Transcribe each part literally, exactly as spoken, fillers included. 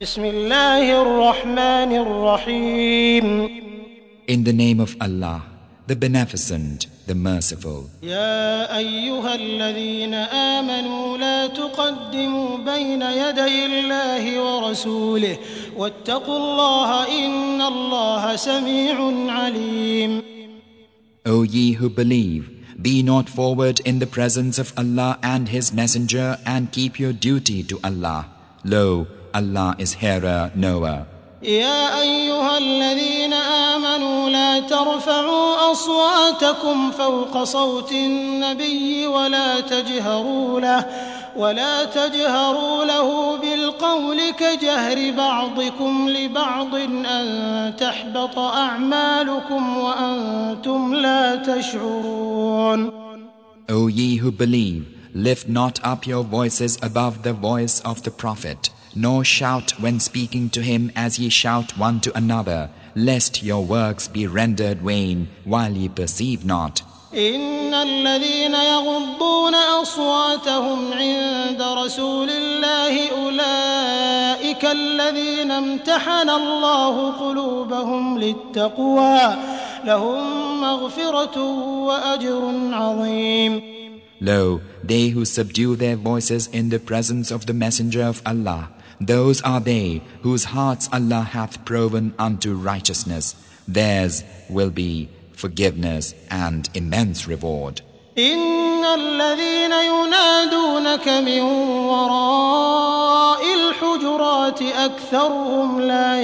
بسم الله الرحمن الرحيم. In the name of Allah, the Beneficent, the Merciful. يا أيها الذين آمنوا لا تقدموا بين يدي الله ورسوله واتقوا الله إن الله سميع عليم. O ye who believe, be not forward in the presence of Allah and His Messenger, and keep your duty to Allah. Lo, Allah is hearer, knower. يا أيها الذين آمنوا لا ترفعوا أصواتكم فوق صوت النبي ولا تجهروا له ولا تجهروا له بالقول كجهر بعضكم لبعض أن تحبط أعمالكم وأنتم لا تشعرون. O ye who believe, lift not up your voices above the voice of the Prophet, nor shout when speaking to him as ye shout one to another, lest your works be rendered vain while ye perceive not. إن الذين يغضون أصواتهم عند رسول الله أولئك الذين امتحن الله قلوبهم للتقوى لهم مغفرة وأجر عظيم. Lo, they who subdue their voices in the presence of the Messenger of Allah, those are they whose hearts Allah hath proven unto righteousness. Theirs will be forgiveness and immense reward. إن الذين ينادونك من وراء الحجرات أكثرهم لا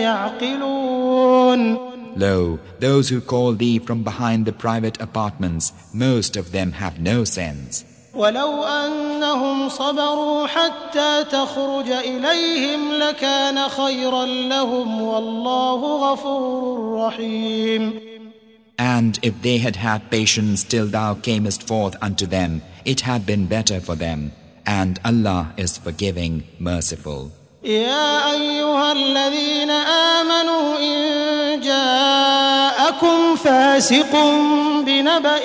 يعقلون. Lo, those who call thee from behind the private apartments, most of them have no sense. ولو أنهم صبروا حتى تخرج إليهم لكان خيرا لهم والله غفور رحيم. And if they had had patience till thou camest forth unto them, it had been better for them. And Allah is forgiving, merciful. يا أيها الذين آمنوا إن جاءكم فاسق بنبأ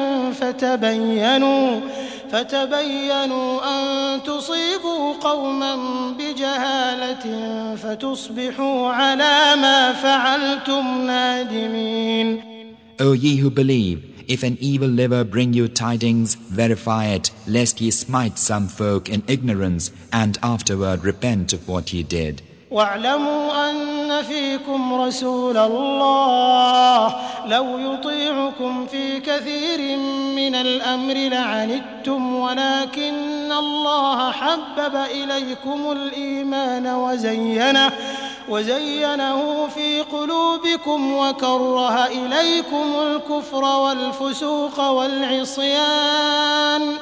فتبينوا فتبينوا أن تصيبوا قوما بجهالة فتصبحوا على ما فعلتم نادمين. O ye who believe, if an evil liver bring you tidings, verify it, lest ye smite some folk in ignorance, and afterward repent of what ye did. واعلموا أن فيكم رسول الله لو يطيعكم في كثير من الأمر لعنتم ولكن الله حبب إليكم الإيمان وزينه وزينه في قلوبكم وكره إليكم الكفر والفسوق والعصيان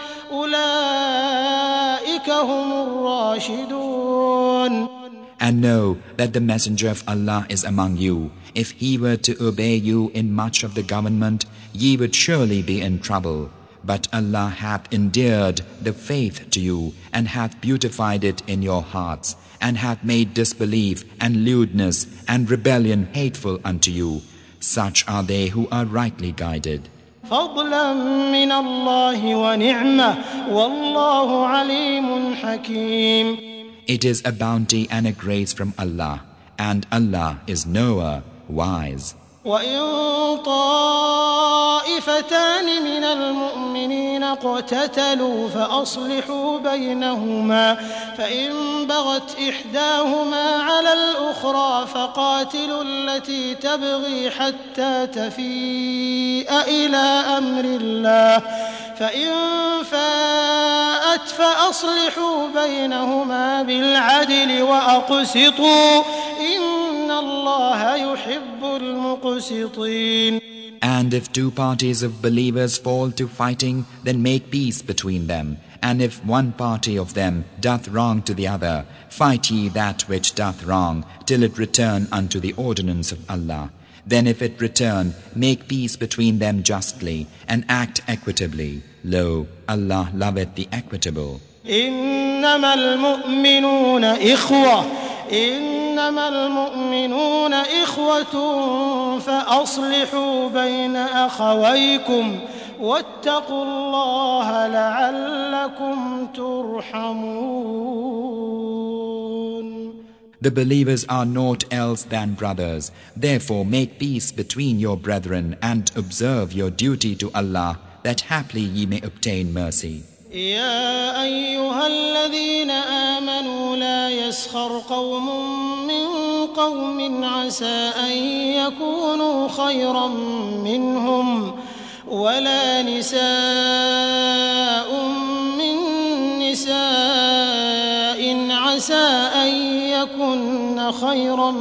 أولئك هم الراشدون. And know that the Messenger of Allah is among you. If he were to obey you in much of the government, ye would surely be in trouble. But Allah hath endeared the faith to you, and hath beautified it in your hearts, and hath made disbelief and lewdness and rebellion hateful unto you. Such are they who are rightly guided. فضلا من الله ونعمة والله عليم حكيم. It is a bounty and a grace from Allah, and Allah is knower, wise. وإن طائفتان من المؤمنين اقتتلوا فأصلحوا بينهما فإن بغت إحداهما على الأخرى فقاتلوا التي تبغي حتى تفيء إلى أمر الله فإن فاءت فأصلحوا بينهما بالعدل وأقسطوا إن الله يحب المقسطين. And if two parties of believers fall to fighting, then make peace between them. And if one party of them doth wrong to the other, fight ye that which doth wrong, till it return unto the ordinance of Allah. Then if it return, make peace between them justly, and act equitably. Lo, Allah loveth the equitable. إنما المؤمنون إخوة إنما المؤمنون إخوة فأصلحوا بين أخويكم واتقوا الله لعلكم ترحمون. The believers are naught else than brothers. Therefore make peace between your brethren and observe your duty to Allah, that haply ye may obtain mercy. يا أيها الذين آمنوا لا يسخر قوم من قوم عسى أن يكونوا خيرا منهم ولا نساء من نساء عسى أن يكن خيرا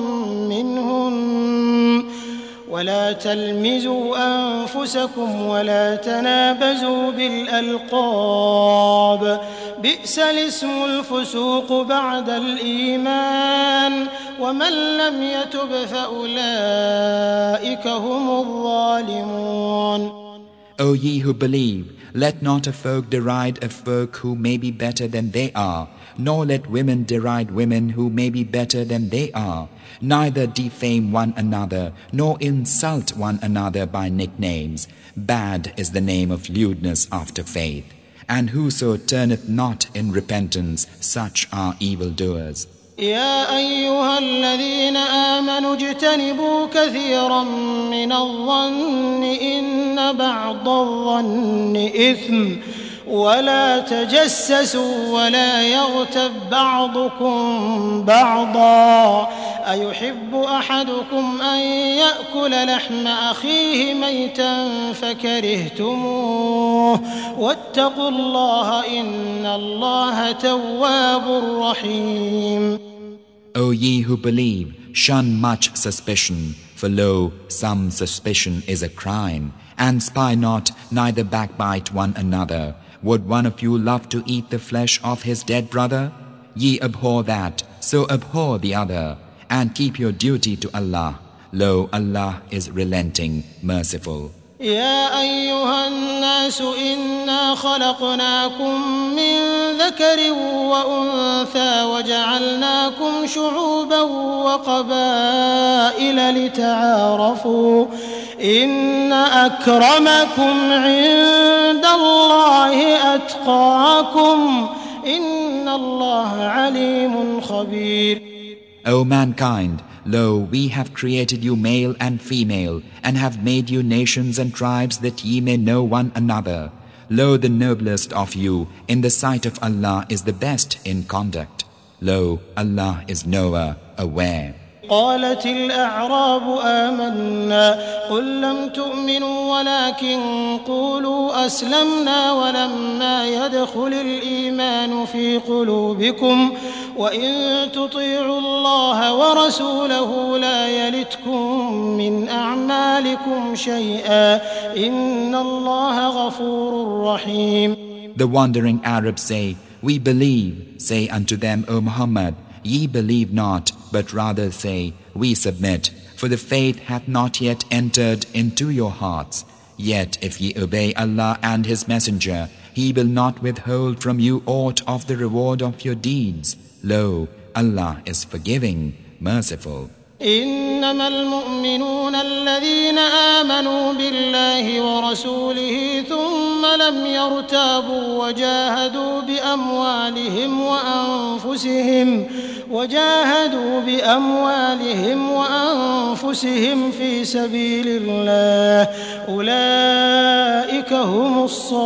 منهن ولا تلمزوا أنفسكم ولا تنابزوا بالألقاب بئس الاسم الفسوق بعد الإيمان ومن لم يتب فأولئك هم الظالمون. O ye who believe, let not a folk deride a folk who may be better than they are, nor let women deride women who may be better than they are. Neither defame one another, nor insult one another by nicknames. Bad is the name of lewdness after faith. And whoso turneth not in repentance, such are evildoers. يا أيها الذين آمنوا اجتنبوا كثيرا من الظن إن بعض الظن إثم ولا تجسسوا ولا يغتب بعضكم بعضا أيحب أحدكم أن يأكل لحم أخيه ميتا فكرهتموه واتقوا الله إن الله تواب رحيم. O ye who believe, shun much suspicion, for lo, some suspicion is a crime, and spy not, neither backbite one another. Would one of you love to eat the flesh of his dead brother? Ye abhor that, so abhor the other, and keep your duty to Allah. Lo, Allah is relenting, merciful. يا أيها الناس إنا خلقناكم من ذكر وأنثى وجعلناكم شعوبا وقبائل لتعارفوا إن أكرمكم عند الله أتقاكم إن الله عليم خبير. O mankind, lo, we have created you male and female, and have made you nations and tribes that ye may know one another. Lo, the noblest of you in the sight of Allah is the best in conduct. Lo, Allah is knower, aware. قالت الأعراب آمنا قل لم تؤمنوا ولكن قولوا أسلمنا ولما يدخل الإيمان في قلوبكم وإن تطيعوا الله ورسوله لا يلتكم من أعمالكم شيئا إن الله غفور رحيم. The wandering Arabs say, We believe. Say unto them, O Muhammad, ye believe not, but rather say, We submit, for the faith hath not yet entered into your hearts. Yet if ye obey Allah and His Messenger, He will not withhold from you aught of the reward of your deeds. Lo, Allah is forgiving, merciful. إنما المؤمنون الذين آمنوا بالله ورسوله ثم لم يرتابوا وجاهدوا بأموالهم وأنفسهم وجاهدوا بأموالهم وأنفسهم في سبيل الله أولئك هم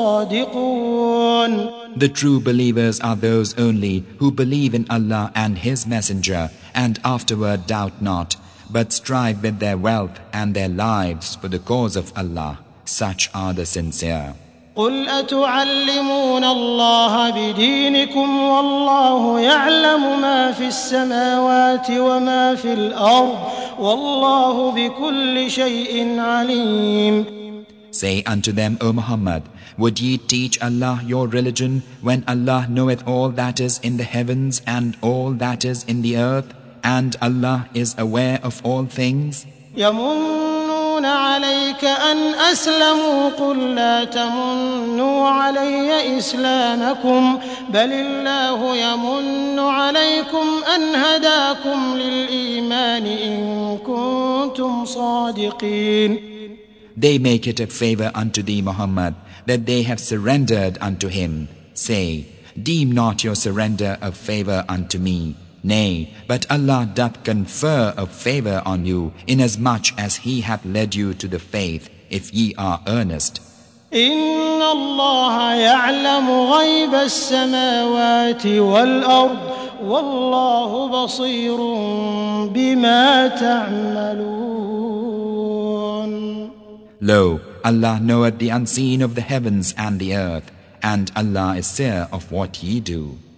الصادقون. The true believers are those only who believe in Allah and His Messenger and afterward doubt not, but strive with their wealth and their lives for the cause of Allah. Such are the sincere. قل أتعلمون الله بدينكم والله يعلم ما في السماوات وما في الأرض والله بكل شيء عليم. Say unto them, O Muhammad, would ye teach Allah your religion when Allah knoweth all that is in the heavens and all that is in the earth, and Allah is aware of all things? يمنون عليك أن أسلموا قل لا تمنوا علي إسلامكم بل الله يمن عليكم أن هداكم للإيمان إن كنتم صادقين. They make it a favor unto thee, Muhammad, that they have surrendered unto him. Say, deem not your surrender a favor unto me. Nay, but Allah doth confer a favor on you, inasmuch as He hath led you to the faith, if ye are earnest. إن الله يعلم غيب السماوات والأرض والله بصير بما تعملون. Lo, Allah knoweth the unseen of the heavens and the earth, and Allah is seer of what ye do.